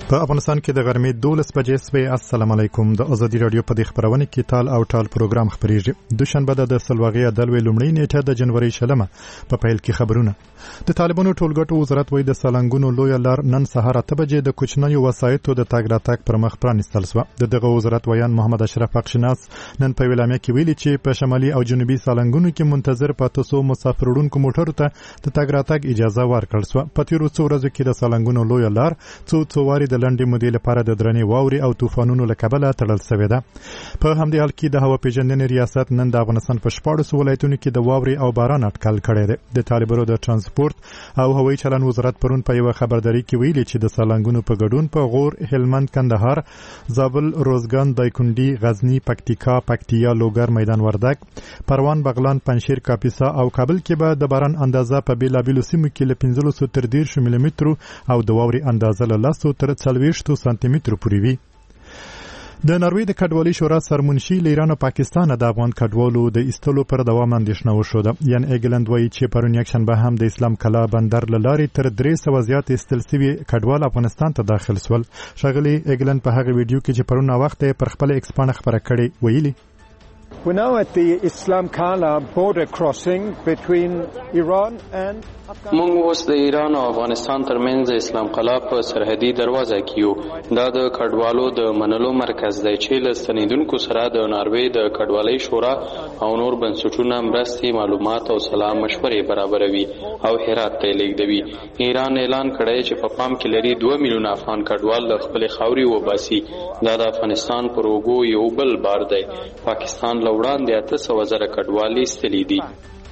په افغانستان کې د غرمې 12 بجې سوي. السلام علیکم. د ازادي رادیو په دې خبرونه کې تال او ټال پروګرام خبريږي. دوشنبه د سلواغي عدالوي لومړی نیټه د جنوري شلمه په پیل کې خبرونه. د طالبانو ټولګټو وزارت وایي د سالنګونو لوی لار نن سهار 8 بجې د کوچنیو وسایتو د تاګ راتګ پر مخ پرانیستل شو. دغه وزارت ویان محمد اشرف بخشناس نن په ویلامه کې ویلي چې په شمالي او جنوبي سالنګونو کې منتظر پاتې سو مسافر وړونکو موټرو ته د تاګ راتګ اجازه ورکړل شو. په تیرو څو ورځو کې د سالنګونو لوی لار څو واري د لنډې مودې لپاره د درنې واوري او طوفانونو له کبله تړل شوې ده. په همدې حال کې د هوا پیژندنې ریاست نن د افغانستان په 14 ولایتونو کې د واوري او باران اټکل کړی دی. د طالبانو د ترانسپورت او هوایي چلن وزارت پرون په یو خبرداري کې ویلي چې د سالنګونو په ګډون په غور، هلمند، کندهار، زابل، روزګان، دایکنډي، غزنی، پکتیکا، پکتیا، لوګر، میدان وردګ، پروان، بغلان، پنجشیر، کاپیسا او کابل کې به د باران اندازه په بیلابیلو سیمو کې له 15 تر 10 ملي مترو او د واوري اندازه له 10 تر 40 سانتي مترو پورې وي. د ناروې د کډوالۍ شورا سرمنشي له ایران او پاکستان د افغان کډوالو د ایستلو پر دوام اندېښنه وشوده. یان ایګلند وایي چې پرون یکشنبه هم د اسلام کلا بندر له لارې تر 300 زیات ایستل شوي کډوال افغانستان ته داخل شول. ښاغلي ایګلند په هغه ویډیو کې چې پرون وخت پر خپل ایکس پاڼه خبره کړې ویلي We're now at the Islam Kala border crossing between Iran and Afghanistan. موږ اوس د ایران او افغانستان ترمنځ اسلام قلا په سرحدي دروازه کې یو. دا د کډوالو د منلو مرکز دی چې له ستنیدونکو سره د ناروې د کډوالۍ شورا او نور بنسټونه مرستې، معلومات او سلا مشورې برابروي او هرات ته لیږدوي. ایران اعلان کړی چې په پام کې لري 2 میلیونه افغان کډوال د خپل خاوري وباسي. دا د افغانستان پر اوږو یو بل بار دی. پاکستان وړاندې 800,000 کډوالي ستلي دي.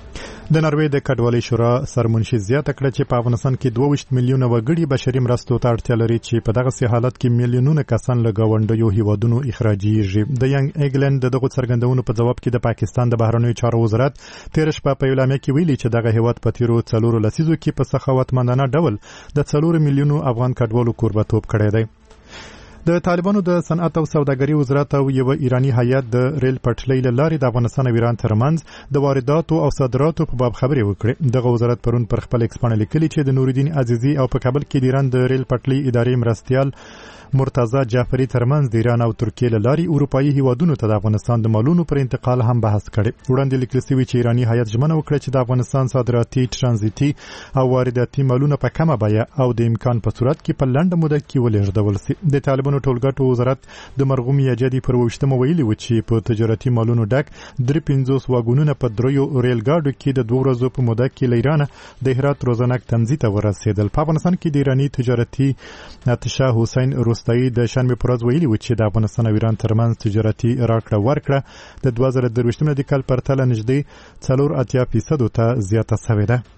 د ناروې د کډوالۍ شورا سرمنشي زیاته کړه چې په افغانستان کې 22 میلیونه وګړي بشري مرستو ته اړتیا لري چې په دغه حالت کې میلیونونه کسان له ګاونډیو هیوادونو اخراجیږي. د ینګ ایګلند دغه څرګندونو په جواب کې د پاکستان د بهرنیو چارو وزارت 13 شپه په اعلامیه کې ویلي چې دغه هیواد په تیرو 4 لسیزو کې په سخاوتمندانه ډول د 4 میلیونو افغان کډوالو کوربه‌توب کړی دی. د طالبانو د صنعت او سوداګرۍ وزارت او یو ایرانی هیئت د ریل پټلۍ له لارې د افغانستان او ایران ترمنځ د وارداتو او صادراتو په باب خبرې وکړې. دغه وزارت پرون پر خپل ایکس باندې لیکلي چې د نوردین عزیزي او په کابل کې د ایران د ریل پټلۍ ادارې مرستیال مرتضی جعفری ترمنځ د ایران او ترکیې له لارې اروپایي هیوادونو ته د افغانستان د مالونو پر انتقال هم بحث کړي. وړاندې لیکل شوی چې ایرانی هیئت ژمنه وکړه چې د افغانستان صادراتي، ترانزیتي او وارداتي مالونه په کمه بیه او د امکان په صورت کې په لنډه موده کې ولېږدول شي. د طالبانو ټولګټو وزارت د مرغوم یجدي پر 28 ویلي و چې په تجارتي مالونو ډک 350 واګونونه په دریو ریل ګاډو کې د 2 ورځو په موده کې له ایران د هرات روزنک تمځي ته ورسېدل. په افغانستان کې د ایرانی تجارتي اتشه حسین روستایی د شنبه پر ورځ ویلي و چې د افغانستان او ایران ترمنځ تجارتي راکړه ورکړه د 2023 د کال پرتله نږدې 4.8% ته زیاته شوې ده.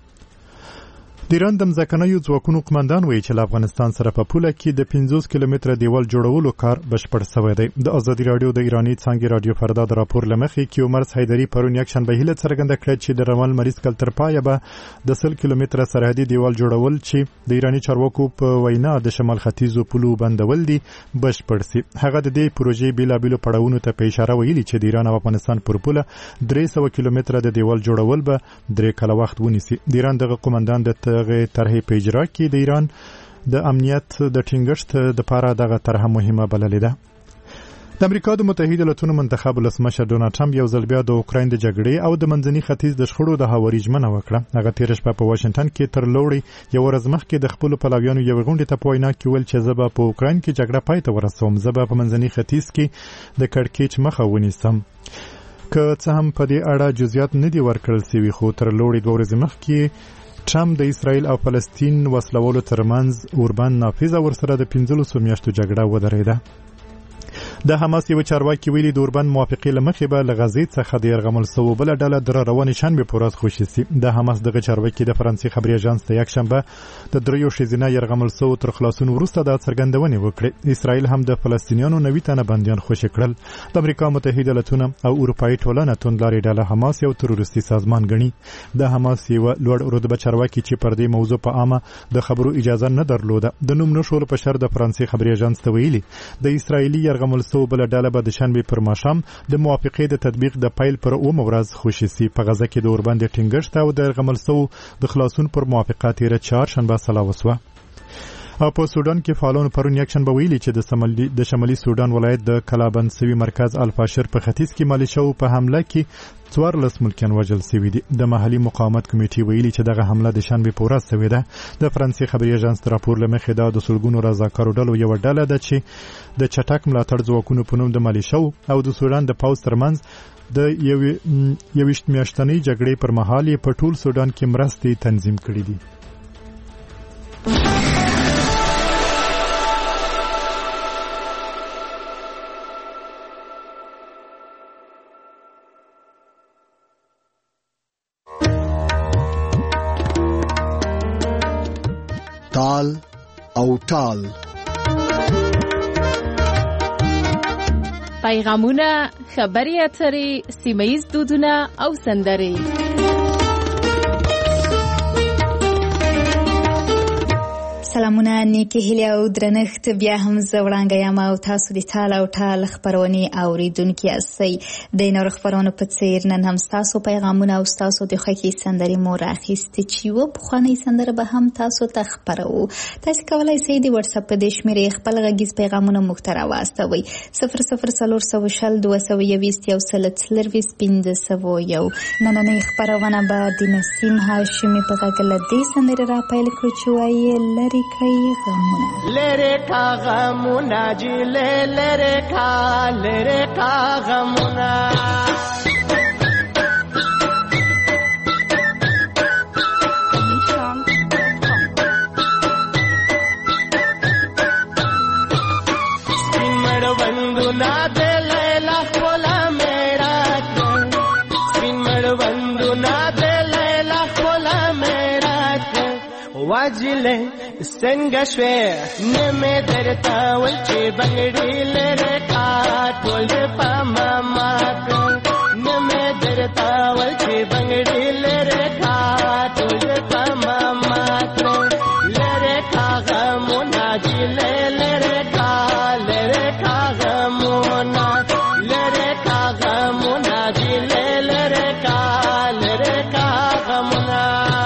د ایران د ځمکنیو ځواکونو قومندان وایي چې له افغانستان سره په پوله کې د 50 کیلومتره دیوال جوړولو کار بشپړ شوی دی. د ازادي رادیو د ایرانی څانګې رادیو فردا د راپور لمخې کې عمر حیدری پرون یکشنبه هیله څرګنده کړه چې د رمل مریض کل تر پایه به د 100 کیلومتره سرحدي دیوال جوړول چې د ایرانی چارواکو په وینا د شمال ختیځو پولو بندول دي بشپړ شي. هغه د دې پروژې بیلابیلو پړاوونو ته په اشاره ویلي چې د ایران او افغانستان پر پوله 300 کیلومتره د دیوال جوړول به 3 کاله وخت ونیسي. د ایران دغه قومندان د طرحې په اجرا کې د ایران د امنیت د ټینګښت لپاره دغه طرحه مهمه بللې ده. د امریکا د متحده ایالاتونو منتخب ولسمشر ډونالد ټرمپ یو ځل بیا د اوکراین د جګړې او د منځني ختیځ د شخړو د هواري ژمنه وکړه. هغه 13 شپه په واشنگټن کې تر لوړې یو ورځ مخکې د خپل پلویانو یو غونډه ته په وینا کې ویل چې زه به په اوکراین کې جګړه پای ته ورسوم، زه به په منځني ختیځ کې د کړکېچ مخه ونیسم. که څه هم په دې اړه جزئیات نه دي ورکړل شوي، خو تر لوړې 2 ورځې مخکې ټرمپ د اسرائیل او فلسطین وسلوالو ترمنځ اوربند نافذه ورسره د 15 میاشتو جګړه ودرېده. د حماس یو چارواکي ویلي د اوربند موافقې له مخې به له غزې څخه د یرغمل شوو بله ډله در روانې شنبې په ورځ خوشي شي. د حماس دغه چارواکي د فرانسې خبري اژانس ته یکشنبه د 3 ښځینه یرغمل شوو تر خلاصون وروسته دا څرګندونې وکړې. اسرائیل هم د فلسطینیانو 90 تنه بندیان خوشي کړل. د امریکا متحده ایالاتونه او اروپایي ټولنه توندلارې ډله حماس یو تروریستي سازمان ګڼي. د حماس یو لوړ رتبه چارواکي چې پر دې موضوع په عامه د خبرو اجازه نه درلوده د نوم نشول په شر د فرانسې خبري اژانس ته ویلي د اسرائیلي یرغمل شوو بل ډله به د شنبې پر ماښام د موافقې د تطبیق د پیل پر 9 ورځ خوشي شي. په غزه کې د اوربند ټینګښت او د یرغمل شوو د خلاصون پر موافقه تیره چهارشنبه سلا وسوه. او په سودان کې فعالانو پرون یکشنبه ویلي چې د شمالي سودان ولایت د کلابند سوي مرکز الفاشر په ختیځ کې مالیشو په حمله کې 14 ملکیان وژل شوي دي. د محلي مقاومت کمیټې ویلي چې دغه حمله د شنبه په ورځ شوې ده. د فرانسې خبري اژانس راپور لمخې دا د سلګونو رضاکارو ډلو یو ډله ده چې د چټک ملاتړ ځواکونو په نوم د مالیشو او د سودان د پوځ ترمنځ د 21 میاشتنۍ جګړې پر مهال په ټول سودان کې مرستې تنظیم کړې دي. تال او ټال پیغامونه، خبري اترې، سیمه‌ییز دودونه او سندرې. سلامونه، نیکی هیله او درنښت. بیا هم زه وړاندې یم او تاسو د تال او ټال خبرونې اوریدونکي یاستئ. د نورو خبرونو په څیر نن هم تاسو پیغامونه او تاسو د خوښې سندرې مو راخیستې چې و پخوانۍ سندره به هم تاسو ته خپروو. تاسو کولی شئ د واتساپ په دې شمېرې خپل غږیز پیغامونه موږ ته راواستوئ. 004020221501. نننۍ خپرونه به د نسیم هاشمي په غږ له دې سندرې راپیل کړو چې وایي لرې کړئ غمونه. لرې کا غمونه جی لرې کا غمونه. سپین مړوندونه د لیلا ښکلا میړه کړ. سپین مړوندونه د لیلا ښکلا میړه کړ. واجلې څنګه شوې نه مې درته ول چې بنګړي لرې کا ټول په ماما کړ. نه مې درته ول چې بنګړي لرې کا ټول په ماما کړ. لرې کا غمونه جی لرې کا غمونه. لرې کا غمونه جی لرې کا غمونه.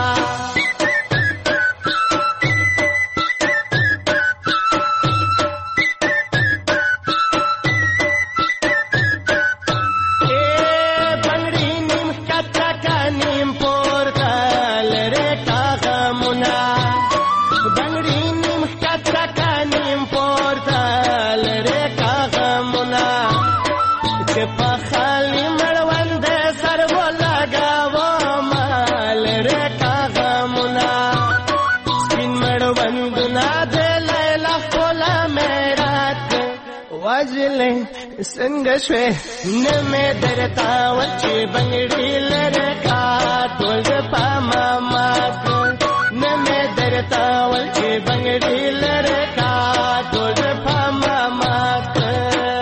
څنګه شوې نه مې درته ول چې بنګړي لرې کا ټول په ماما کړ. نه مې درته ول چې بنګړي لرې کا ټول په ماما کړ.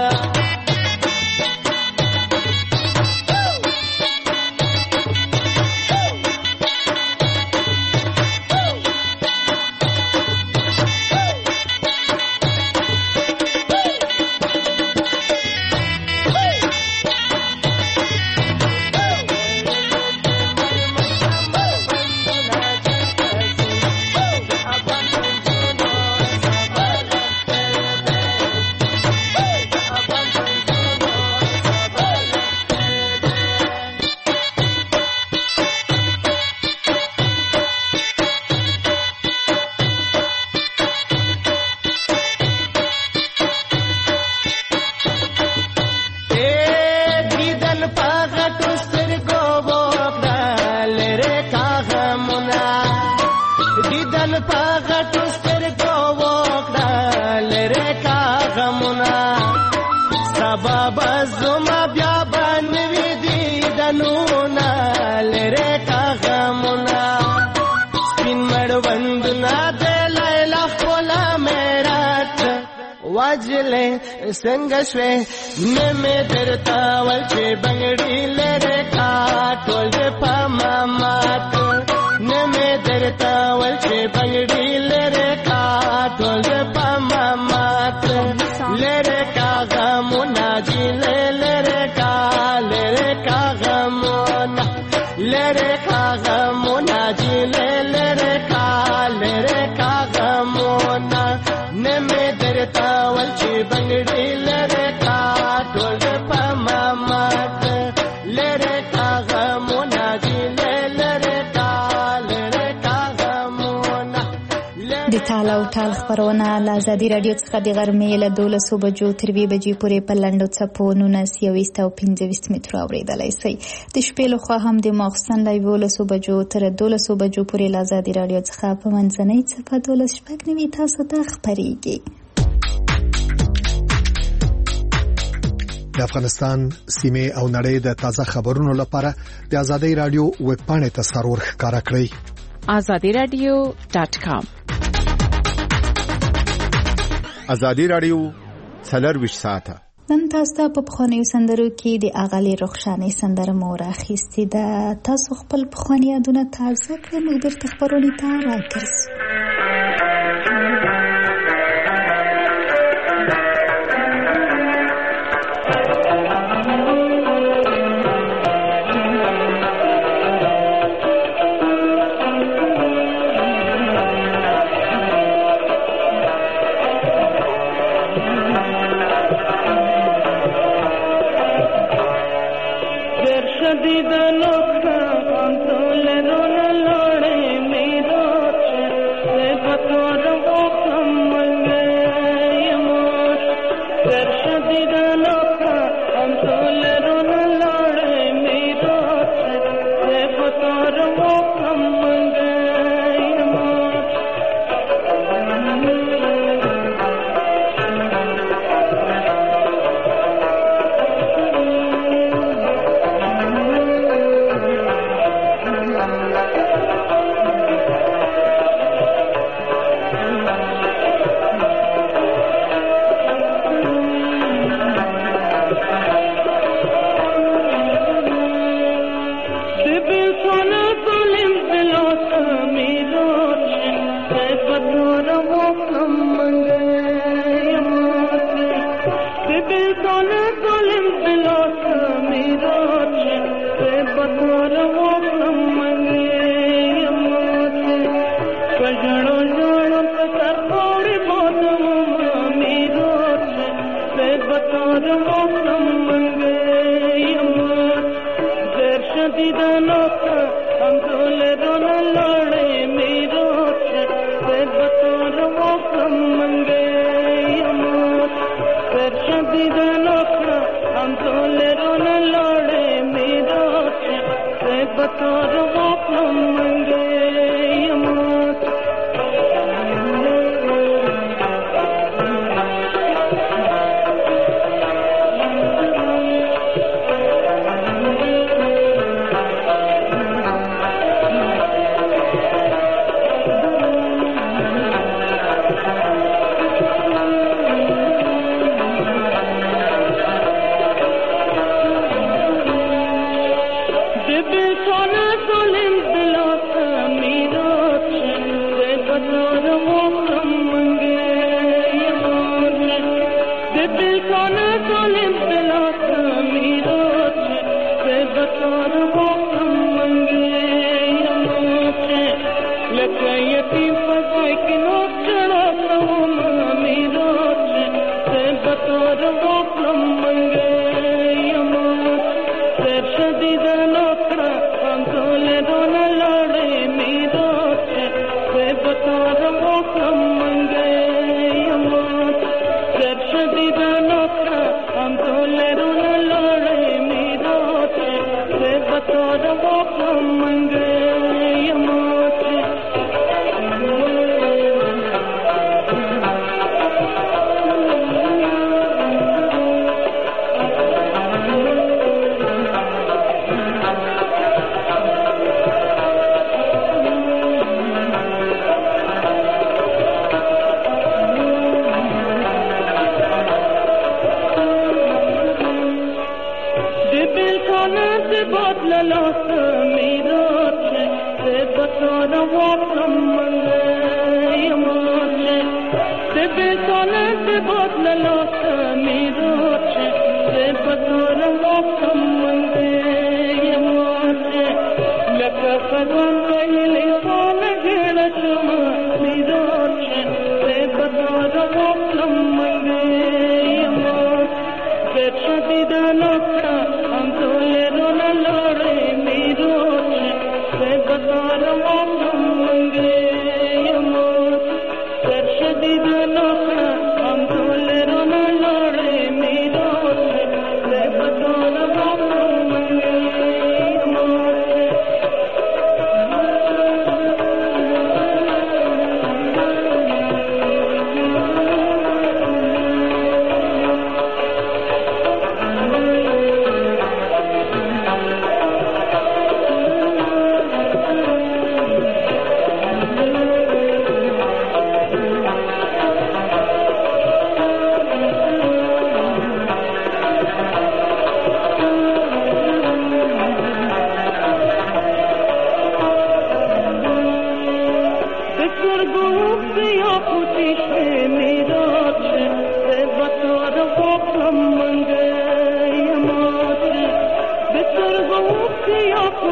څنګه شوې نه مې درته ول چې بنګړي لرې کا ټول په ماما کړ. نه مې درته ول چې بنګړي لرې کا ټول په ماما کړ. لرې کا غمونه جی لرې کا غمونه. لرې کا غمونه جی لرې کا غمونه. ټال او ټال خبرونه له ازادي راډیو څخه د غرمې له 12 بجو تر 2 بجې پورې په لنډو څپو 19 او 25 مترو اورېدلای شئ. د شپې لخوا هم د ماخستن له 11 بجو تر 12 بجو پورې له ازادي راډیو څخه په منځنۍ څپه 12 تاسو ته خبرېږي. د افغانستان سیمه او نړۍ د تازه خبرونو لپاره د ازادي راډیو ویب پاڼې ته سرور ښکارا کړئ. azadiradio.com. ازادي راډیو 24 ساعته نن تاسو ته په پخوانیو سندرو کې د اغلې رخشانې سندره مو راخیستې ده. تاسو خپل پخواني یادونه تازه کړئ، موږ بیرته خبرونې ته راګرځو.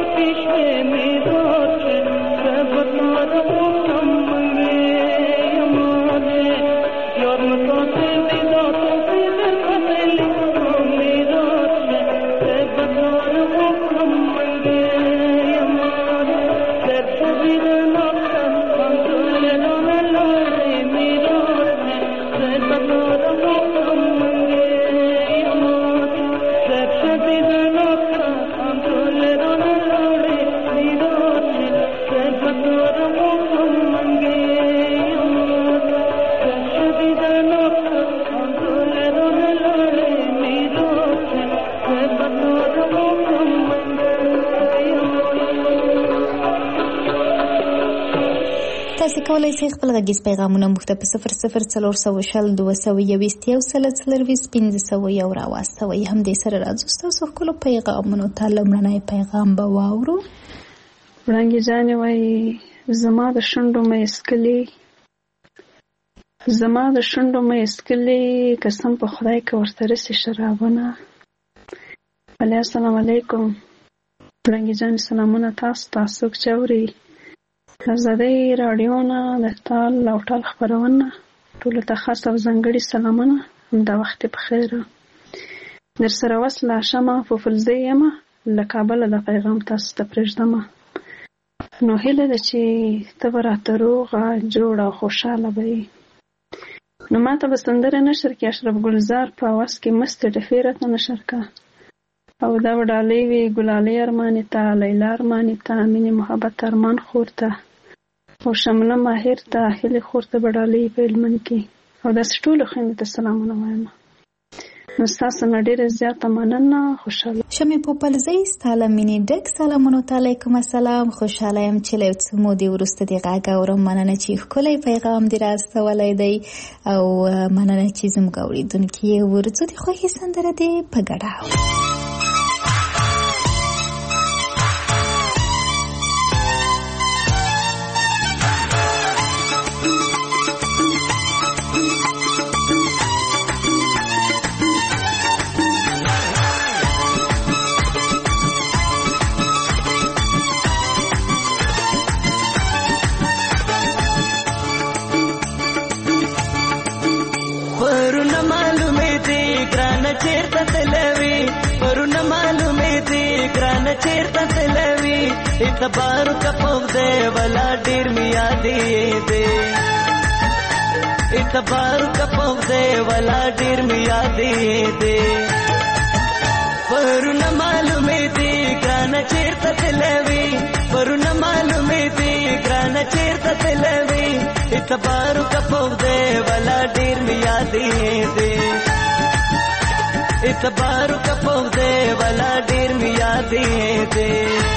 تاسو کولای شئ خپل غږیز پیغامونه موږ ته په 00422 راواستوئ. همدې سره راځو ستاسو خپلو پیغامونو ته. لومړنی پیغام به واورو. وړانګې جانې وایي زما د شونډو مې اسکلي قسم په خدای که ورته رسي شرابونه. ولی السلام علیکم. وړانګې جانې سلامونه تاسو چې اورئ ازادۍ راډیو نه د ټال او ټال خپرونه ټولو ته خاص او ځانګړي سلامونه. همدا وخت په خیر. در سره وصله شمه په فلزۍ یمه له کابله د پیغام تاسو ته پرېږدمه. نو هیله ده چې ته به راته روغه جوړه او خوشحاله به یې. نو ما ته به سندره نشر کې اشرف ګلزار په اواز کې مستې ټفې راته نشر که او دا به ډالۍ وي ګلالۍ ارمانې ته، لیلا ارمانې ته، مینې محبت ارمان خور ته او شمله ماهر ته، هیلې خور ته به ډالۍ په هلمند کې او داسې ټولو خویندو ته سلامونه وایم. نو ستاسو نه ډېره زیاته مننه. خوشحاله شمې پوپلزۍ ستا له مینې ډک سلامونو ته علیکم السلام. خوشحاله یم چې له یو څه مودې وروسته دې غږ اورم. مننه چې ښکلی پیغام دې راستولی دی او مننه چې زموږ اورېدونکي یې ورځو د خوښې سندره دې په ګډه چیرته تلوي اعتبار کا پوغ دے ولا ډیر میا دی دے اعتبار کا پوغ دے ولا ډیر میا دی دے پرونه معلومه دی ګران چیرته تلوي پرونه معلومه دی ګران چیرته تلوي اعتبار کا پوغ دے ولا ډیر میا دی دے اعتبار کا پوغ دے والا ډیر میا دی دے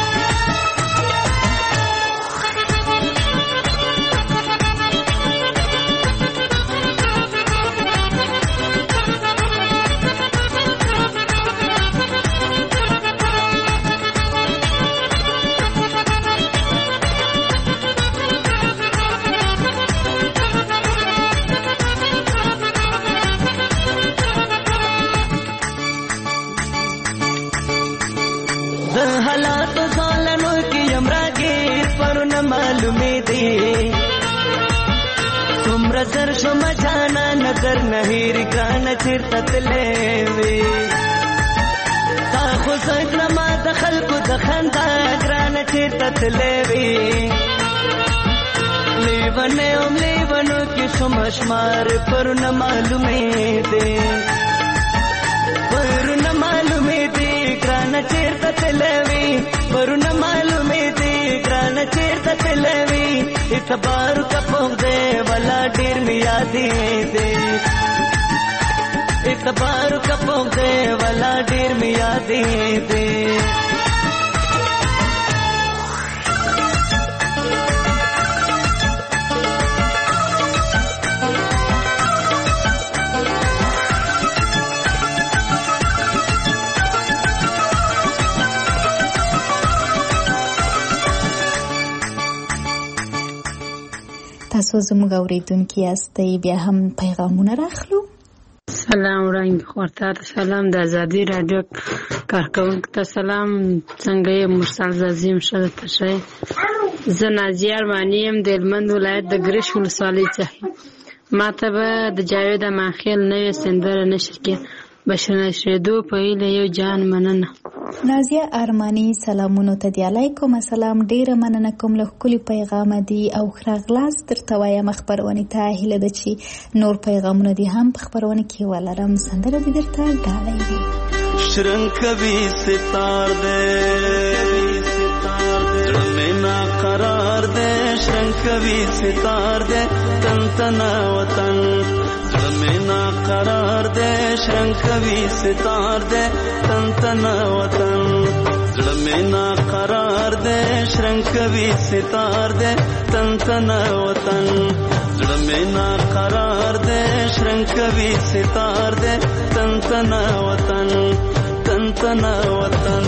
نظر شما جانا نظر نهیر گران چیرته تلوي تا خو زړه ما د خلکو د خندا گران چیرته تلوي لیونو کې شما شمار پرونه معلومه دي پرونه معلومه دي گران چیرته تلوي پرونه معلومه دي گران چیرته تلوي اعتبار کا پوغ دے والا ډیر میا دی دے اعتبار کا پوغ دے والا ډیر میا دی دے تاسو زموږ اورېدونکي یاستئ. بیا هم پیغامونه راخلو. سلام وړاندې خورته سلام د ازادي رادیو کارکونکو ته سلام. څنګه یې مرسل عظیم شته تشه؟ زه نازیه ارماني یم د هلمند ولایت د ګرش ولسوالۍ څخه. ما ته به د جاوید اماخیل نوې سندره نشر کې بشر نشریدو په هیله یو جان مننه. نازیه ارماني سلامونو ته دی. علیکم السلام. ډیره مننه کوم له ښکلي پیغام دی او ښراغلاست درته وایم. خپرونې ته هیله ده چې نور پیغامونه دي هم په خپرونه کې ولرم. سندره دې درته ډالۍ وي. شرنګ کوي ستار دې زړه مې ناقرار دې، شرنګ کوي ستار دې تن تنا وطن. زړه مې ناقرار دې، شرنګ کوي ستار دې تن تنا وطن. زړه مې ناقرار دې، شرنګ کوي ستار دې تن تنا وطن. زړه مې ناقرار دې، شرنګ کوي ستار دې تن تنا وطن، تن تنا وطن.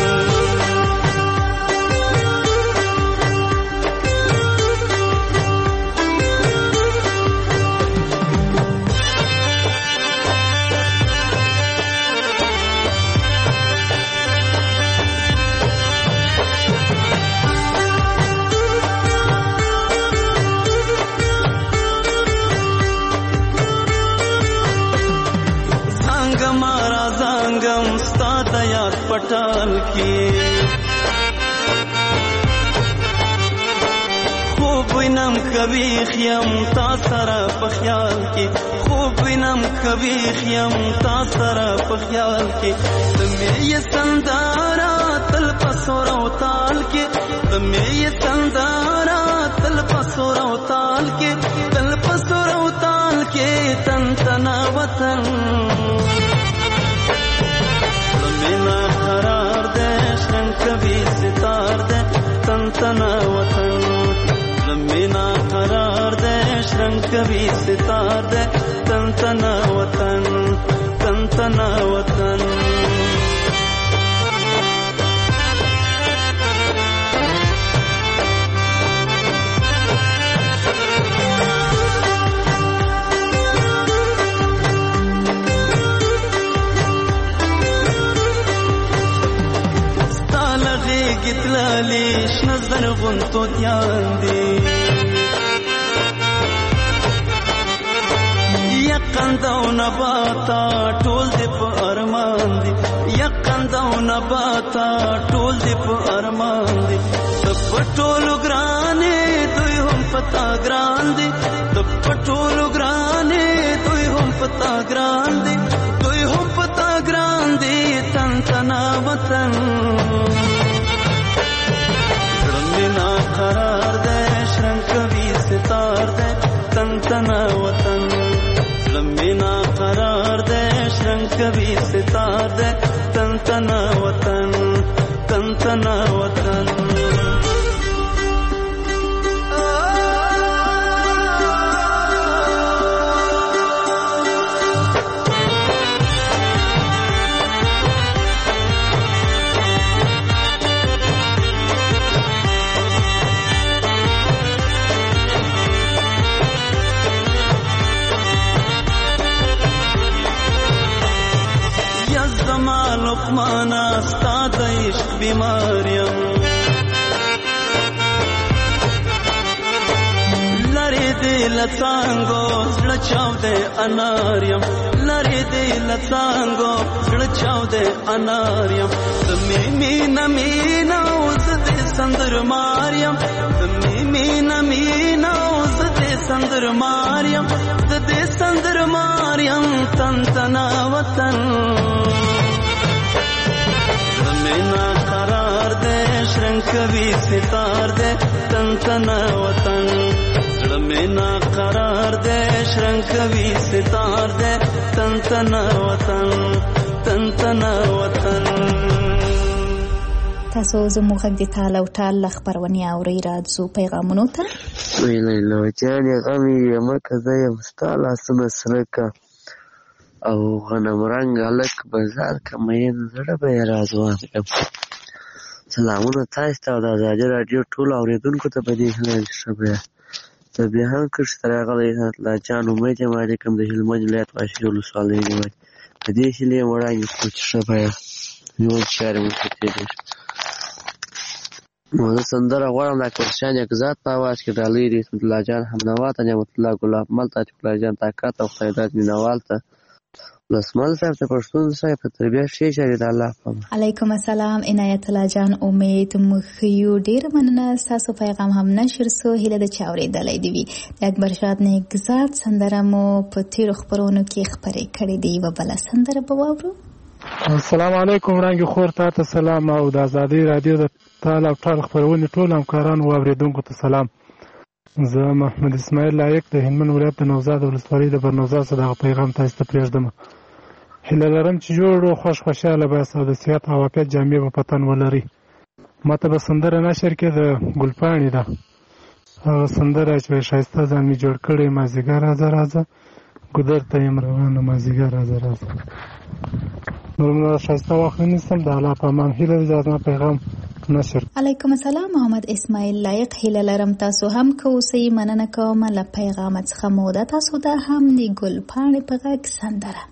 पटाल की खूब विनम कभी खियम तासरा पख्याल की, खूब विनम कभी खियम तासरा पख्याल की. तुम्हें ये संदारा तल पसोरा ताल के, तुम्हें ये संदारा तल पसोरा ताल के, तल पसोरा ताल के तन तना वतन. मेना करार दे, शरंग कभी सितार दे तन तना वतन. मेना करार दे, शरंग कभी सितार दे तन तना वतन, तन तना वतन. گتلالیش نظر غنتو دیان دی یقندو نباتا ټول دی په ارمان دی, یقندو نباتا ټول دی په ارمان دی. د پټولو ګرانې دوی هم پتا ګران دی, د پټولو ګرانې دوی هم پتا ګران دی, دوی هم پتا ګران دی. تن تنا وطن मेना करार दे, शरंग कभी सितार दे तन तना वतन. मेना करार दे, शरंग कभी सितार दे तन तना वतन, तन तना वतन. لقمانا استاد عشق بیماریم لری دل څنګه زړه چاو دې اناریم, لری دل څنګه زړه چاو دې اناریم. تمې مینا مینا اوس دې سندر ماریم, تمې مینا مینا اوس دې سندر ماریم, دې سندر ماریم. تن تنا وطن मेना करार दे, शरंग कभी सितार दे तन तना वतन. मेना करार दे, शरंग कभी सितार दे तन तना वतन, तन तना वतन. تاسو زموږ غږ د تال او ټال خبرونه اورئ. راځو پیغامونو ته. ویلای نو جانې غمي مکه زه یم ستا لاسونه سره کا او غنم رنګ هلک بازار که مین زړه به یې رازوان کړم. سلامونه تاسو ته او د ازادي راډیو ټولو اورېدونکو ته په دې هیله ښه به ته بیا هم کښت ته راغلی الله جان امید یم علیکم د هلمند ولایت واشر ولسوالۍ نیوی په دې هیلې یم وړاندې کړو چې ښه باید نیول چارې مو ښه تېرېږي. نو زه سندره غواړم د اکبرشاه نیکزاد په اواز کې ډالۍ د اسمت الله جان حمنوا ته، نعمت الله ګلاب مل ته، عتیق الله جان طاقت او خیرات مینوال ته، ولسمل صاحب ته، پښتون صاحب ته تربیه ښې چارې د الله په امان. علیکم السلام عنایت الله جان امید مخیو ډیر مننه تاسو پیغام هم نشر سو هله د چاوري دلای دی وی د اکبر شاه نیکزاد سندره مو په تیر خبرونو کې خبرې کړې دی و بل سندره به واورو. السلام علیکم وړاندې خور ته سلام او د آزادۍ رادیو د تعال او ټال خبرونه ټول همکارانو او اوریدونکو ته سلام. زه محمد اسماعیل لایق د هلمند ولایت د نوزاد ولسوالۍ د برنوزاد څخه پیغام تاسو ته پرېږدم. هیله لرم چې جوړ او خوشاله باسه او د صحت او عافیت جامې په پتن ولري. ماته به سندره نشر کې د ګلپاڼې ده هغه سندره چې ښایسته ځان مې جوړ کړی مازیګر راځه ګودر ته یم روانه مازیګر راځه نور ښایسته وخت نیستم د الله په امان. هیله ده زما پیغام نشر. علیکم السلام محمد اسماعیل لایق هیله لرم تاسو هم کوسي مننه کوم له پیغام څخه موده تاسو ده هم د ګلپاڼې په غږ سندره.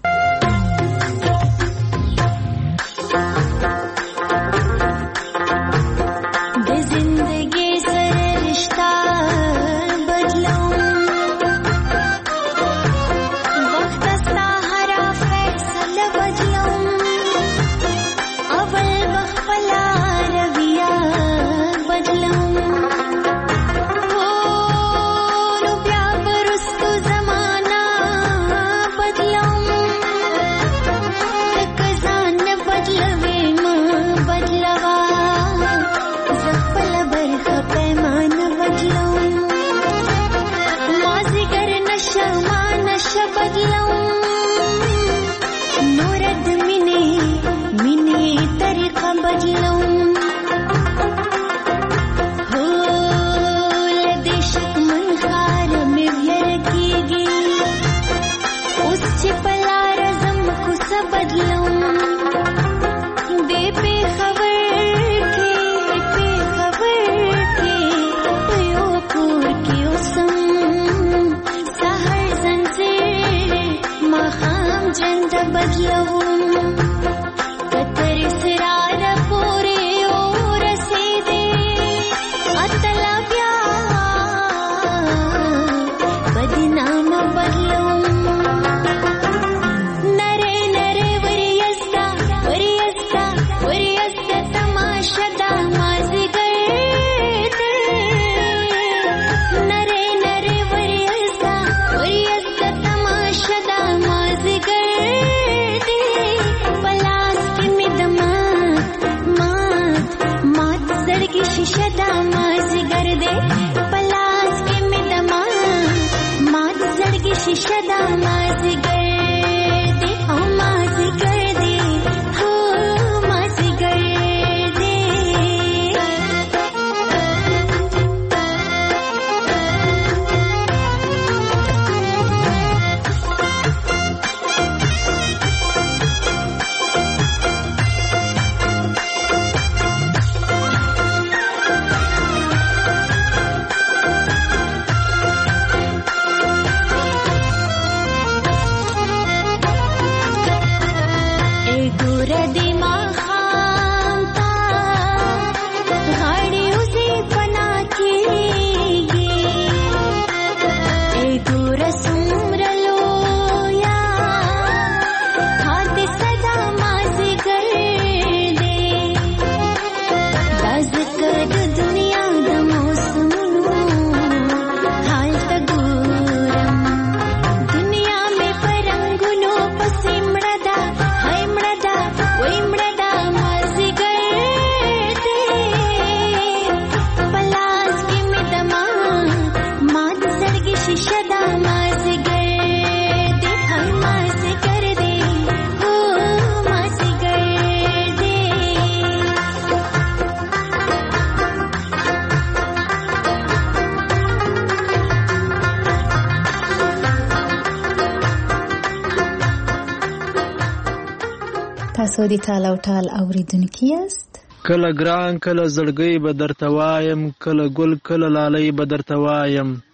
تاسو د ټال او ټال اوریدونکي یاست. کله ګران کله زړګی به درته وایم، کله ګل کله لالۍ به درته وایم،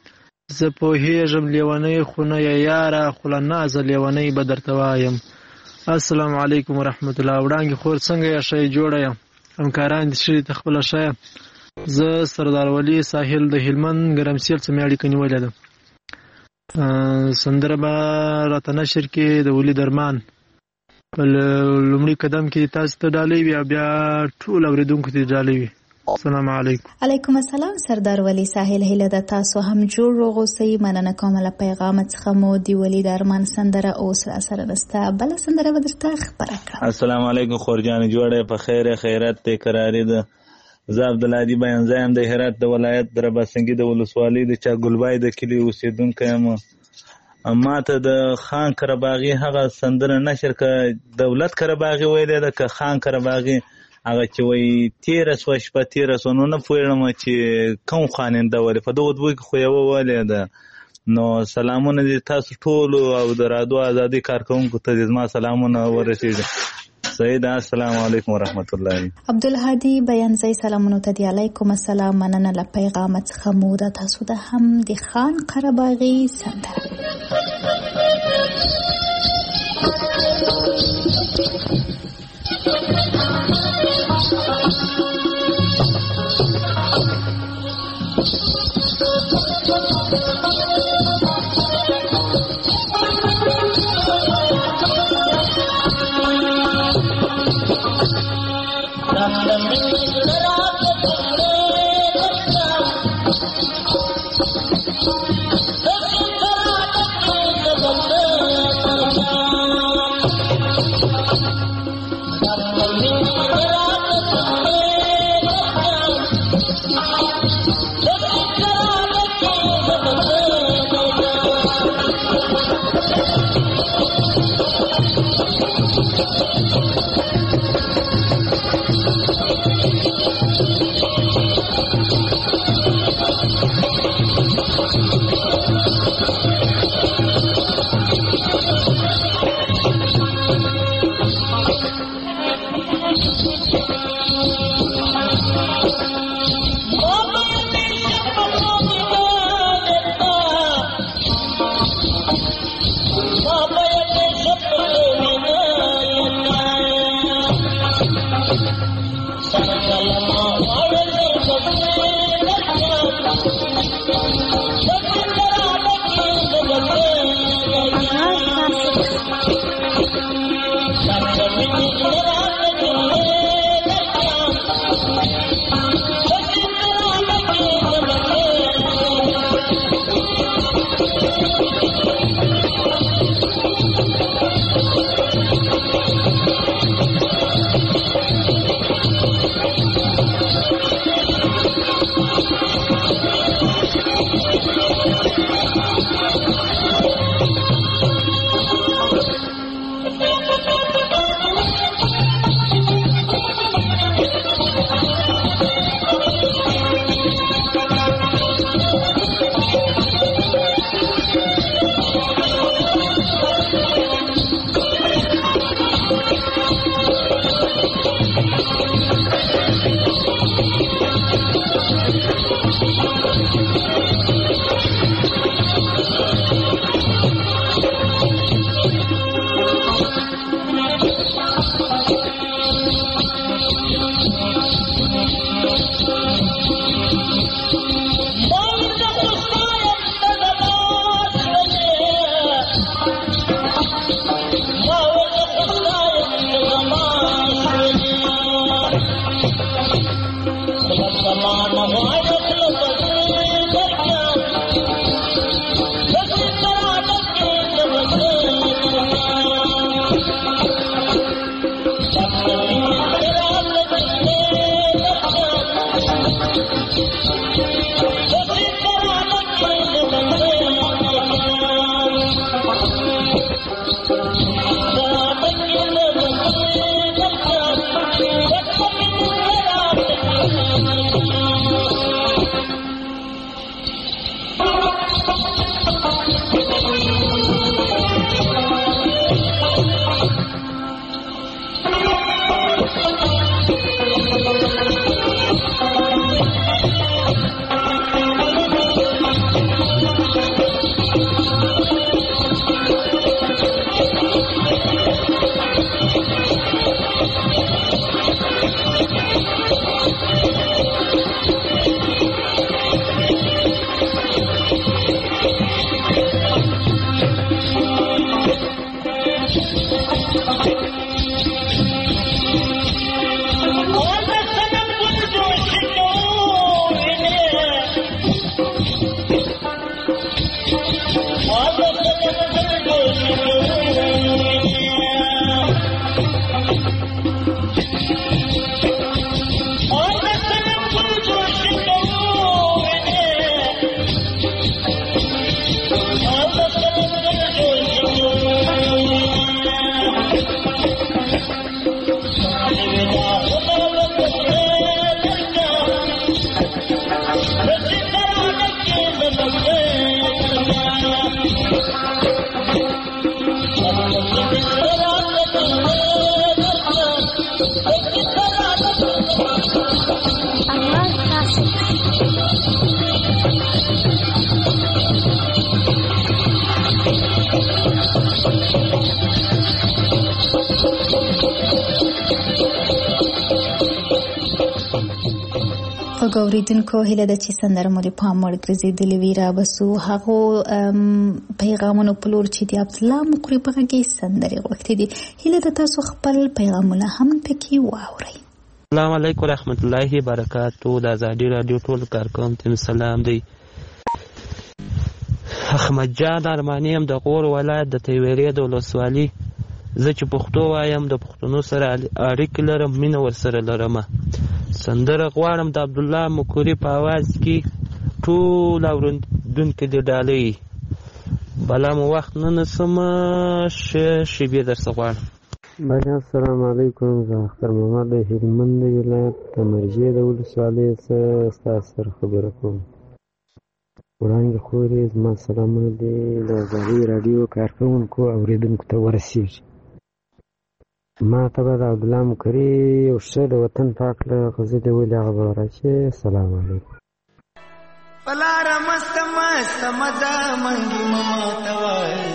زه پوهېږم لیونۍ خو نه یې یاره، خو له نازه لیونۍ به درته وایم. السلام علیکم ورحمت الله. وړانګې خور څنګه یې؟ ښه یې جوړه یم؟ همکاران دې ښه دي؟ ته خپله ښه یم؟ زه سردار ولي ساحل د هلمند ګرمسیل څخه مې اړیکه نیولې ده. سندره به راته نشر کې د ولي درمان په لومړي قدم کې تاسو ته ډالۍ وي او بیا ټول اورېدونکو ته ډالۍ وي. السلام علیکم. علیکم السلام سردار ولی ساحل. هیله ده تاسو هم جوړ روغ اوسئ. مننه کوم له پیغام څخه مو د ولی درمان سندره اوس را سره نسته. بل سندره به درته خبره کړم. السلام علیکم خورجان جوړه په خیر خیرات ته قراری ده. زه عبدالهادي بیانزی یم د هرات د ولایت د رباسنګي د ولسوالۍ د چاګلبای د کلي اوسېدونکی یم. ما ته د خان قرهباغي هغه سندره نشر که دولت قرهباغي ویلې ده که خان قرهباغي هغه چې وایي تېره سوه شپه تېره سوه، نو نه پوهېږم چې کوم خواننده ولې په دغو دوو کې خو یوه ولې ده. نو سلامونه دي تاسو ټولو او د رادیو ازادي کارکوونکو ته زما سلامونه ورسېږي. صحیح ده. السلام علیکم ورحمت الله. عبدالهادي بیانزی سلامونو ته دی. علیکم السلام. مننه له پیغام څخه مو د تاسو د هم د خان قرهباغي سندره. غوریدونکو هیله ده چې سندره مو د پام وړ ګرځېدلې وي رابسو هغو پیغامونو په لور چې د عبدالله مقری په غږ کې سندرې غوښتې دي. هیله ده تاسو خپل پیغامونه هم پکې واورئ. السلام علیکم ورحمت الله وبرکاتو. د ازادي رادیو ټول کارکوونکو ته سلام دی. احمد جان ارماني هم د غور ولایت د تیورې د ولسوالۍ. زه چې پښتو وایم د پښتنو سره اړیکې لرم، مینه ورسره لرم. سندره غواړم د عبدالله مقری په اواز کې ټول اورېدونکي دې ډالۍ. بلا مو وخت نه نسم شیبې درڅه غواړم. بله السلام علیکم. زه اختر محمد د هلمند ولایت د مرجې د ولسوالۍ څخه ستاسو سره خبره کوم. وړاندې خورې زما سلامونه دې د ازادي راډیو کارکوونکو اورېدونکو ته ورسېږي. ما ته به د عبدالله مقری یو ښه د وطن پاک له غزلې ولې هغه به راچې. السلام علیکم. پلاره مست مست مزه منګي مما ته وایي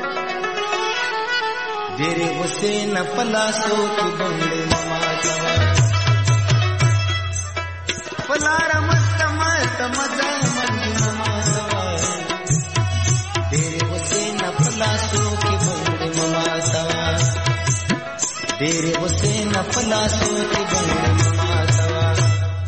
ډېرې غوسې نه په لاسو کې بنګړې مما ته وایي. پلاره مست مست مزه منګي مما ته وایي ډېرې غوسې نه په لاسو کې بنګړې مما ته وایي ډېرې غوسې نه په لاسو کې بنګړې مما ته وایي.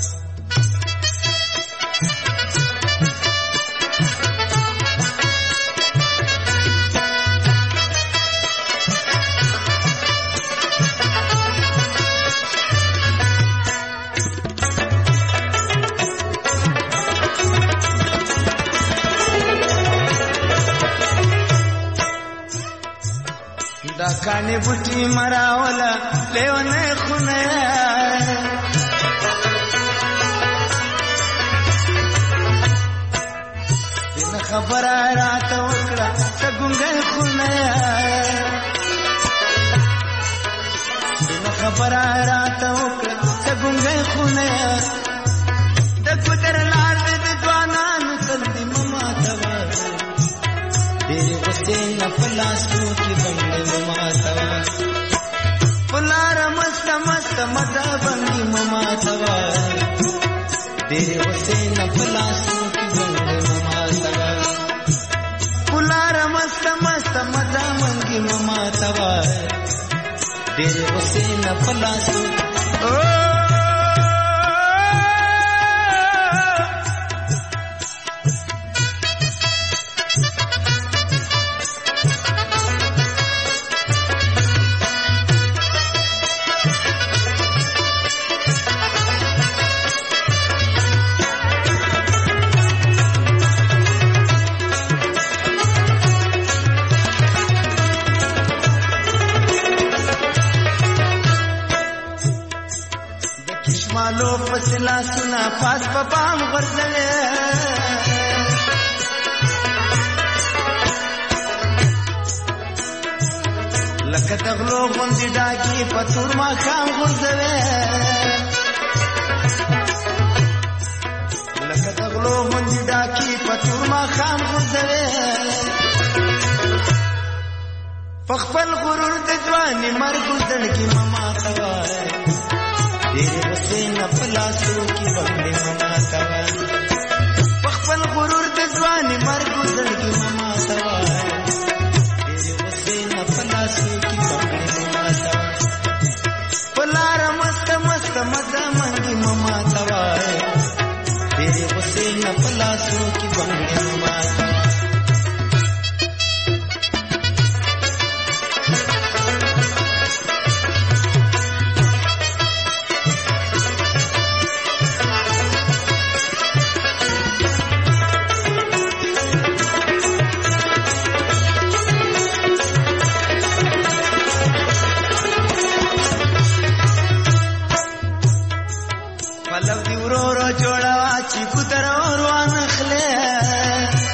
دا کاڼې بوټي مراوله لیونی خونه دنه خبره راته وکړه ته ګونګی خونه دنه خبره راته وکړه ته ګونګی خونه د ګودر لار دې د ځوانانو تل دې مما ته وایي ډېرې غوسې نه په لاسو کې بنګړې مما ته وایي. پلاره مست مست مزه بنګي مما ته وایي ډېرې غوسې نه په لاسو کې بنګړې مما ته وایي. پلاره مست مست مزه بنګي مما ته وایي ډېرې غوسې نه په لاسو مالو فصلا سنا پاس په پام غرزلې لکه تغلو غوندې ډاګي په تور ماښام غرزلې لکه تغلو غوندې ډاګي په تور ماښام غرزلې په خپل غرور د ځواني مرګ زړګي مما ته وایي ډېرې غوسې نه په لاسو کې بنګړې مما ته وایي په خپل غرور د ځواني مرګ زړګي مما ته وایي ډېرې غوسې نه په لاسو کې بنګړې مما ته وایي. په لاره مست مست مزه منګي مما ته وایي ډېرې غوسې نه په لاسو کې بنګړې مما ته وایي. پلو دی ورو رو جوړا چې ګدر اور وانخله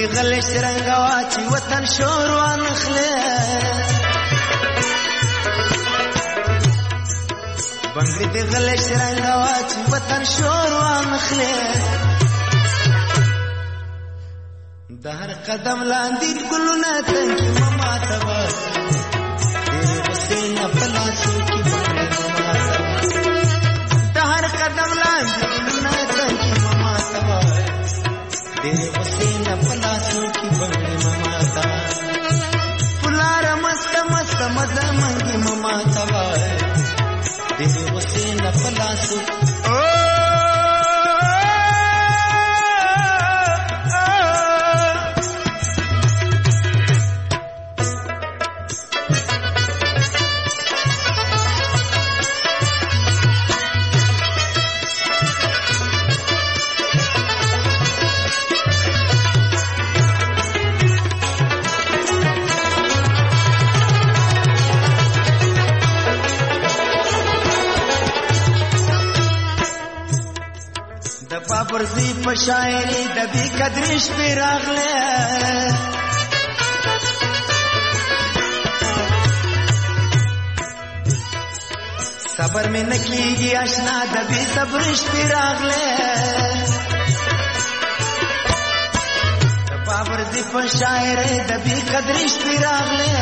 دی غلش رنگوا چې وطن شور وانخله بنگړي دی غلش رنگوا چې وطن شور وانخله د هر قدم لاندې ګلونه تنګي مما تبا ډېر حسین په لاسو کې باندې مما تبا د هر قدم لاندې ګلونه تنګي مما تبا ډېر حسین په لاسو کې باندې مما تبا پلار مست مست مزه منګي مما تبا ډېر حسین په لاسو پرزی په شاعری د بی قدرش په راغله صبر مې نکیږي آشنا د بی صبرش په راغله د پرزی په شاعری د بی قدرش په راغله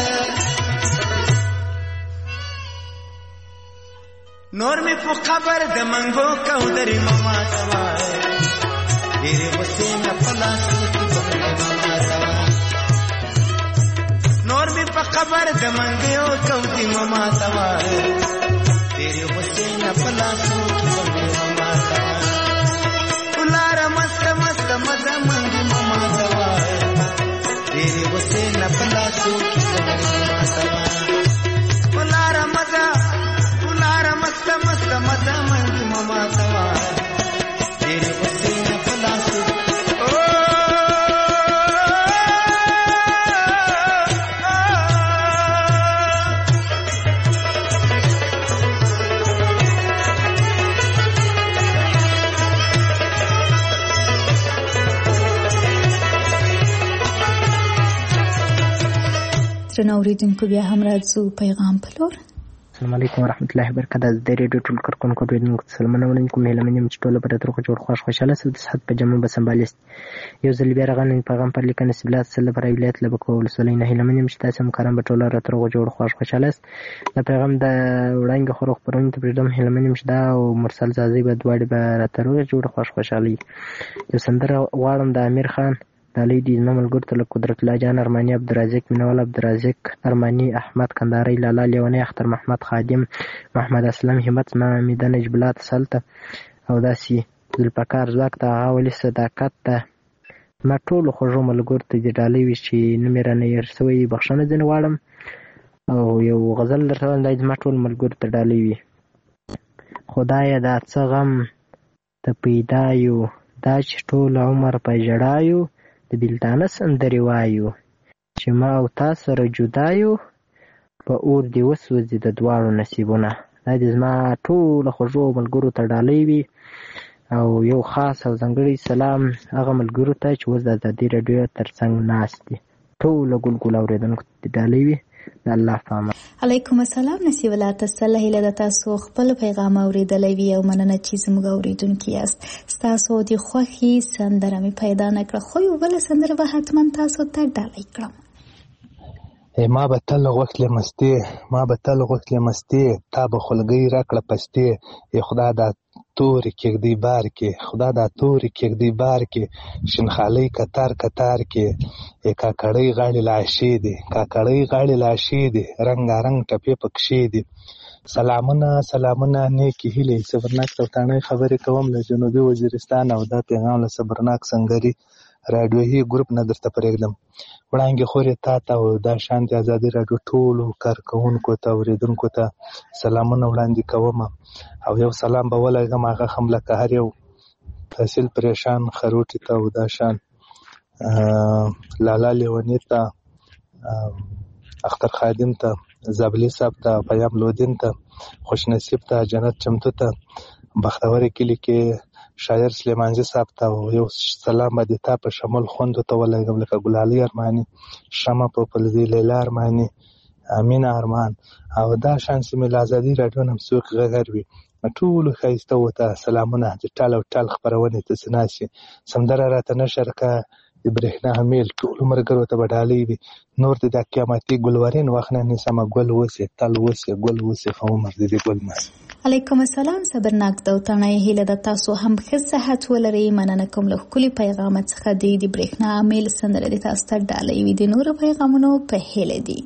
نور می په خبر د منګو کو درې مما توا ډېر حسین په لاسو کې باندې مما توا نور می په خبر د منګو کو درې مما توا ډېر حسین په لاسو کې باندې مما توا ولار مست مست مزه منګي مما توا ډېر حسین په لاسو کې باندې مما توا ولار مزه مست مست مزه منګي مما توا ډېر حسین په لاسو درنو اوریدونکو بیا هم راځو پیغام په لور. السلام علیکم ورحمۃ اللہ وبرکاتہ. د ریډیو ټول کارکونکو اوریدونکو ته سلامونه وړاندې کوم. هیله من یم چې ټول به د روغ جوړ خوښ خوشاله سو د صحت په جامه به سمبالست. یو ځل بیا راغلی پیغام پر لیکنه سبلات سره پر ولایت لبکو ولسوالۍ نه. هیله من یم چې تاسو هم کارم به ټول را روغ جوړ خوښ خوشاله است. دا پیغام د وړاندې خو خبرونه ته پردم. هیله من یم چې دا او مرسل زازي به دواړي به را روغ جوړ خوښ خوشالي. یو سندره غواړم د امیر خان دالی دی نو ملګرو ته له قدرت الله جان ارمانی عبدالرازق مینوال عبدالرازق ارمانی احمد کنداری لالا لیونی اختر محمد خادم محمد اسلم همت محمد نجبلات سلطه او داسي ذوالفقار زواک ته غاولي صداقت ته ما ټول خوږو ملګرو ته د ډالۍ وی چې نمبر نه ير سوی بخښنه ځنه واړم او یو غزل درته د ما ټول ملګرو ته ډالۍ وی. خدای دا څه غم ته پیدا یو دا چې ټول عمر په جړایو د بلتانه سندرې وایو چې ما او تا سره جدا یو په اور دی وسوځي د دواړو نصیبونه. دا د زما ټولو خوږو ملګرو ته ډالۍ وي او یو خاص او ځانګړی سلام هغه ملګرو ته چې اوس د ازادي راډیو تر څنګ ناست دي. ټولو ګلګل اورېدونکو ته ډالۍ وي. د الله په امان. علیکم السلام. نصیب الله تاسو هیله د تاسو خپل پیغام اوریدلې وی او مننه چې زموږ اوریدونکو یاست. تاسو د خوښي سندره می پیدا نکړه خو یو بل سندره به حتما تاسو ته ډالۍ کړم. ما به تل غوښتلې مستې تا به خلګۍ راکړه پستې. خدا دا تورې کېږدی بار کې شنخالۍ کتار کې کاکړۍ غاړې لاشې دي رنګارنګ ټپې پکښې دي. سلامونه نیکې هیلې صبرناک سلطانۍ خبرې کوم له جنوبي وزیرستان او دا پیغام له صبرناک سنگري راډیویي ګروپ نه درته پرېږدم. وړانګې خورې تا ته او دا شانتي ازادي راډیو ټولو کارکوونکو ته اورېدونکو ته سلامونه وړاندې کوم او یو سلام به ولګم هغه هم لکه هر یو تحصیل پریشان خروټي ته او دا شان لالا لیونی ته اختر خادم ته زابلی صاحب ته پیام لودین ته خوش نصیب ته جنت چمتو ته بختور کلی کې شاعر سلیمانزي صاحب ته یو سلام به د تا په شمول خوندو ته ولګم، لکه ګلالي ارماني، شمع په پلزي، لیلا ارماني، امینه ارمان او دا شان سیمې له ازادي راډیو نه هم څوک غږر وي. ټولو ښایسته ورته سلامونه د ټال او ټال خپرونې ته چې ناست وي. سندره راته نشر که د برېښنا همیل ټولو ملګرو ته به ډالۍ وي. نور د دا قیامتي ګلورین وخت نه نیسمه، ګل اوسې تل اوسې ګل اوسې ښه عمر دې د ګل مس. علیکم السلام صبرناک دوتانه هیله د تاسو هم ښه صحت ولرئ. مننه کوم له ښکلي پیغام څخه د برېښنا همیل سندره د تاسو ته ډالۍ وي. د نورو پیغامونو په هیله دي.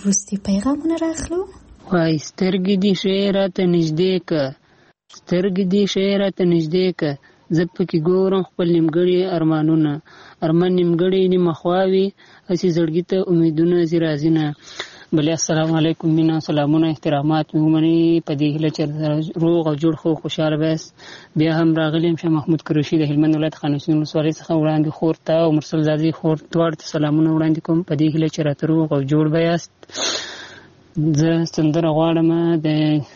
وروستي پیغامونه راخلو. وای سترګې دې شی راته نږدې که، سترګې دې شی راته نږدې که، زه پکې ګورم خپل نیمګړي ارمانونه، ارمان نیمګړي نیمه خواوي، هسې زړګي ته امیدونه ځي راځي نه. بلې السلام علیکم، مینا سلامونه احترامات مې ومني په دې هیله چې روغ او جوړ خو خوشحاله بس. بیا هم راغلی یم شاه محمود قریشي د هلمند ولایت خانشین ولسوالۍ څخه وړاندې خور ته او مرسل زادې خور دواړو ته سلامونه وړاندې کوم په دې هیله چې راته روغ او جوړ به یاست. زه سندره غواړم د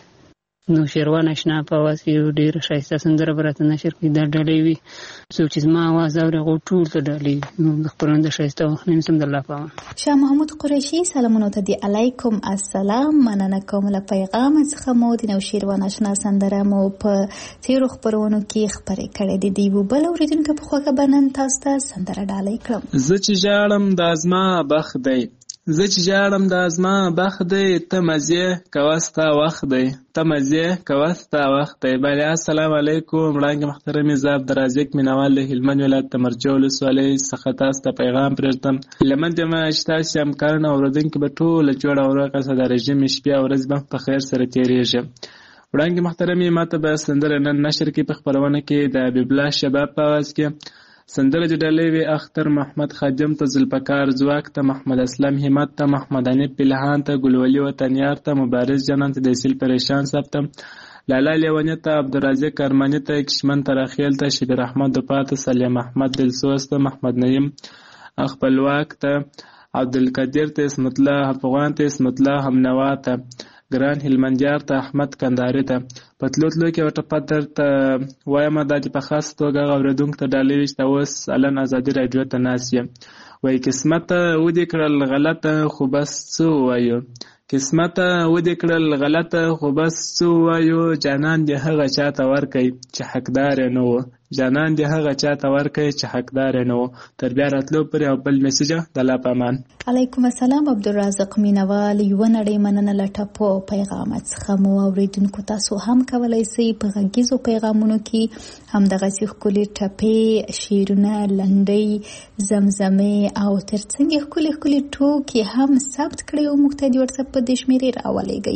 نوشیروان اشنا په اواز کې یو ډېره ښایسته سندره به راته نشر کړي. دا ډالۍ وي څوک چې زما اواز اوري هغو ټول ته ډالۍ وي. د خپرونې د ښایسته وخت نه نیسم د الله په امان. شاه محمود قریشي سلامونه ته دی. علیکم السلام، مننه کوم له پیغام څخه مو د نوشیروان اشنا سندره مو په تیرو خپرونو کې خپرې کړې دي. د یو بل اورېدونکي په خوښه به نن تاسو ته سندره ډالۍ کړم. زه چې ژاړم دا زما بخت دی، زه چې ژاړم دا زما بخت دی، ته مزې کوه ستا وخت دی، ته مزې کوه ستا وخت دی. بله السلام علیکم، وړاندې محترمې زه عبدالرازق مینوال د هلمند ولایت د مرجو ولسوالۍ څخه تاسو ته پیغام پرېږدم. هیله یم چې تاسې همکاران او اورېدونکي به ټوله جوړه او روغه ساده رژیم شپې او ورځې به په خیر سره تېرېږي. وړاندې محترمې ماته به سندره نن نشر کړي په خپرونه کې د حبیب الله شباب په اواز کې. سندره د ډالۍ وي اختر محمد خادم ته، ذوالفقار ځواک ته، محمد اسلم همت ته، محمد حنیف پلهان ته، ګلولي وطنیار ته، مبارز جنان ته، دیسیل پریشان صاحب ته، لالا لیونی ته، عبدالرازق ارمانی ته، کشمن تراخیل ته، شبیر احمد دوپا ته، سلیم احمد دلسوز ته، محمد نعیم خپلواک ته، عبدالقدیر ته، اسمت الله افغان ته، اسمت الله همنوا ته، ګران هلمندیار ته، احمد کندهاري ته. په تلو کې ورته پدر ته وایم دا چې په خاص توګه اورېدونکو ته ډالۍ وي چې ته اوس الان ازادي راډیو ته ناست یې. وایي قسمت ودې کړل غلطه خو بس څه ووایو، قسمت ودې کړل غلطه خو بس څه ووایو، جانان دې هغه چاته ورکئ چې حقدار یې نه و، جانان دې هغه چاته ورکئ چې حقدار یې نه و. تر بیا راتلو پورې او بل میسج د الله په امان. علیکم السلام عبدالرازق مینوال، یوه نړۍ مننه له ټپو پیغام څخه مو اورېدونکو تاسو هم کولی سئ په غږیزو پیغامونو کې همدغسې ښکلې ټپې، شعرونه، لنډۍ، زمزمې او ترڅنګ یې ښکلې ښکلې ټوکې هم ثبت کړئ او موږ ته د وټساپ په دې شمېرې راولېږئ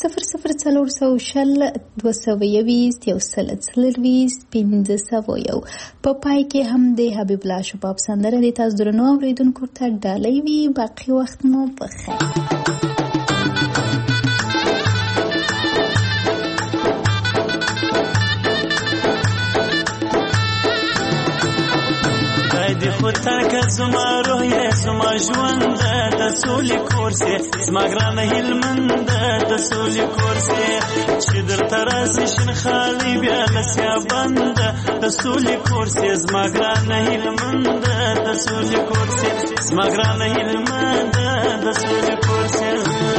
00402221 په پای کې هم د حبیب الله شباب سندره د تاسو درنو اورېدونکو ته ډالۍ وي. باقي وخت مو بخیر. دی خو تاکه زما روح یې زما ژوند د سولې کور سې، زما ګرانه هلمند د سولې کور سې، چې درته راسي شین خالي بیا لسیا بند د سولې کور سې، زما ګرانه هلمند د سولې کور سې، زما ګرانه هلمند د سولې کور سې.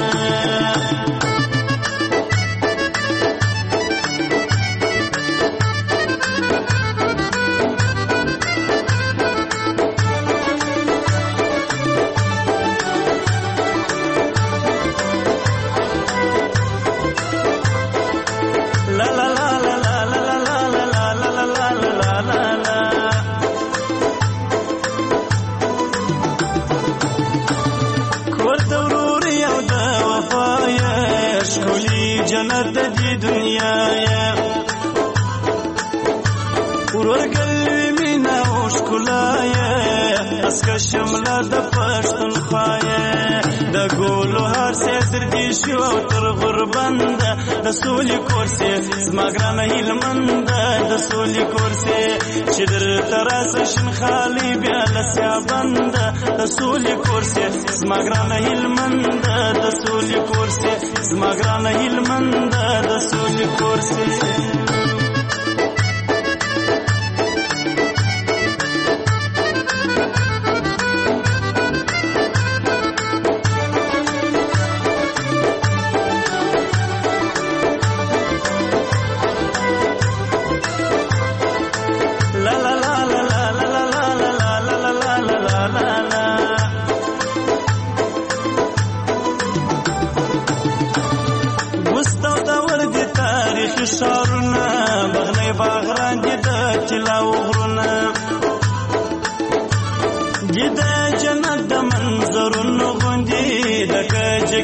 جنت دی دنیا یا ورګل مینا او ښکلا یا اسکه شمله د پښتون خوایا د ګولو هر سر دی شو تر غربند د سولې کورسې، زما ګرانه هلمند د سولې کورسې، چې در تراس شین خالي بیا لسیا بند د سولې کورسې، زما ګرانه هلمند د سولې کورسې، زما ګرانه هلمند د سولې کورسې.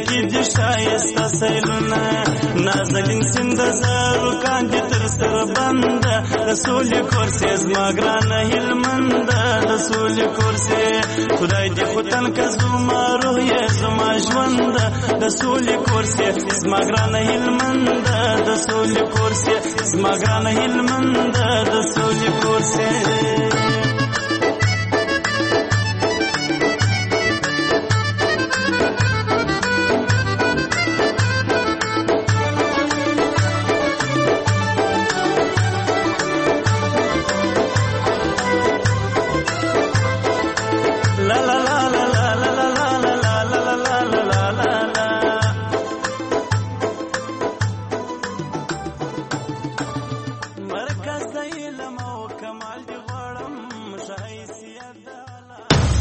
کې دي ښایسته سیلونه نازنین سیند زارو کاندي تر سر بند د سولې کورسې زما ګرانه هلمند د سولې کورسې خدای دې خو تنکه زما روح یې زما ژوند د سولې کورسې زما ګرانه هلمند د سولې کورسې زما ګرانه هلمند د سولې کورسې la la